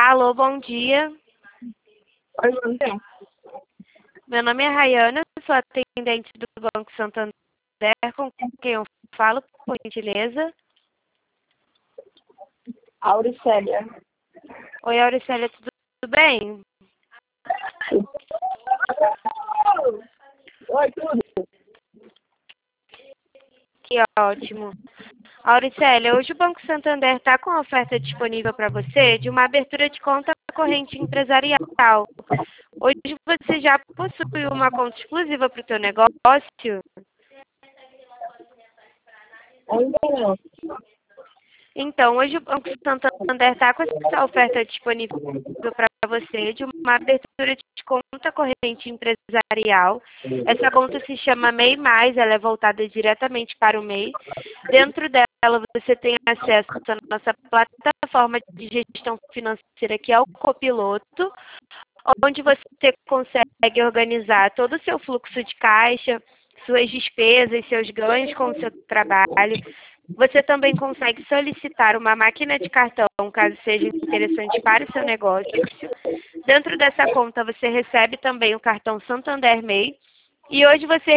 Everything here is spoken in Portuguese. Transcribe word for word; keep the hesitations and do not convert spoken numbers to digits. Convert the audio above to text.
Alô, bom dia. Oi, bom dia. Meu nome é Rayana, sou atendente do Banco Santander, com quem eu falo, por gentileza. Auricélia. Oi, Auricélia, tudo bem? Oi, tudo. Que ótimo. Auricélia, hoje o Banco Santander está com a oferta disponível para você de uma abertura de conta corrente empresarial. Hoje você já possui uma conta exclusiva para o seu negócio? Ainda não. Então, hoje o Banco Santander está com essa oferta disponível para você de uma abertura de conta corrente empresarial. Essa conta se chama M E I Mais, ela é voltada diretamente para o M E I. Dentro dela você tem acesso à nossa plataforma de gestão financeira, que é o Copiloto, onde você consegue organizar todo o seu fluxo de caixa, suas despesas, seus ganhos com o seu trabalho. Você também consegue solicitar uma máquina de cartão, caso seja interessante para o seu negócio. Dentro dessa conta, você recebe também o cartão Santander M E I. E hoje você